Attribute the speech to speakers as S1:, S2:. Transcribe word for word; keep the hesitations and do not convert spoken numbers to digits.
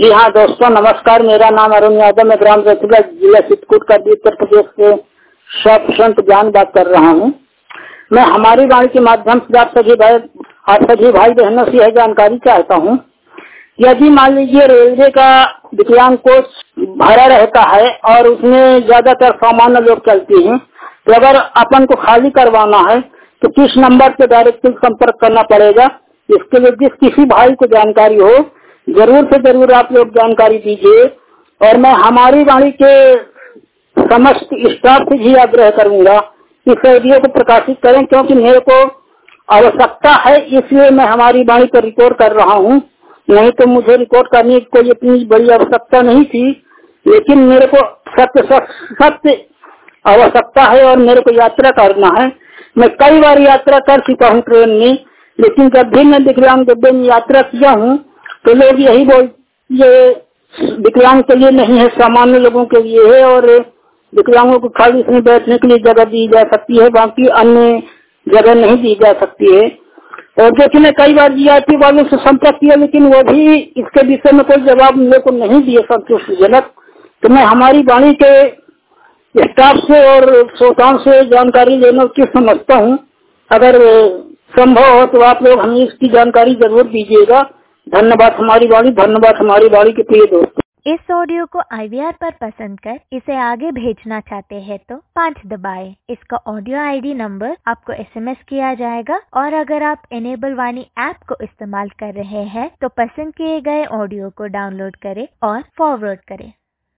S1: जी हाँ दोस्तों, नमस्कार। मेरा नाम अरुण यादव, मैं ग्राम रतुला जिला चित्रकूट का उत्तर प्रदेश से सब संत ज्ञान बात कर रहा हूँ। मैं हमारी वाणी के माध्यम से आप सभी भाई आप सभी भाई बहनों से यह जानकारी चाहता हूँ। यदि मान लीजिए रेलवे का विकलांग कोच भरा रहता है और उसमें ज्यादातर सामान्य लोग चलते हैं, तो अगर अपन को खाली करवाना है तो किस नंबर पे डायरेक्ट संपर्क करना पड़ेगा? इसके लिए जिस किसी भाई को जानकारी हो जरूर से जरूर आप लोग जानकारी दीजिए। और मैं हमारी वाणी के समस्त स्टाफ से भी आग्रह करूंगा कि इस वीडियो को प्रकाशित करें, क्योंकि मेरे को आवश्यकता है, इसलिए मैं हमारी वाणी पर रिकॉर्ड कर रहा हूँ। नहीं तो मुझे रिकॉर्ड करने की कोई इतनी बड़ी आवश्यकता नहीं थी, लेकिन मेरे को सत्य सत्य आवश्यकता है और मेरे को यात्रा करना है। मैं कई बार यात्रा कर चुका हूँ ट्रेन में, लेकिन जब भी मैं विकलांग डिब्बे में यात्रा किया हूँ तो लोग यही बोल, ये विकलांग के लिए नहीं है, सामान्य लोगों के लिए है और विकलांगों को खाली इसमें बैठने के लिए जगह दी जा सकती है, बाकी अन्य जगह नहीं दी जा सकती है। और जो कि मैं कई बार जीआईपी वालों से संपर्क किया, लेकिन वो भी इसके विषय में कोई जवाब मेरे को नहीं दिए संतुष्टिजनक। तो मैं हमारी वाणी के स्टाफ से और श्रोताओं से जानकारी लेना उचित समझता हूँ। अगर संभव हो तो आप लोग हमें इसकी जानकारी जरूर दीजिएगा। धन्यवाद हमारी वाणी, धन्यवाद हमारी वाणी के प्रिय दोस्तों।
S2: इस ऑडियो को आई वी आर पर पसंद कर इसे आगे भेजना चाहते हैं तो पाँच दबाएं। इसका ऑडियो आईडी नंबर आपको एसएमएस किया जाएगा और अगर आप एनेबल वाणी ऐप को इस्तेमाल कर रहे हैं तो पसंद किए गए ऑडियो को डाउनलोड करें और फॉरवर्ड करें।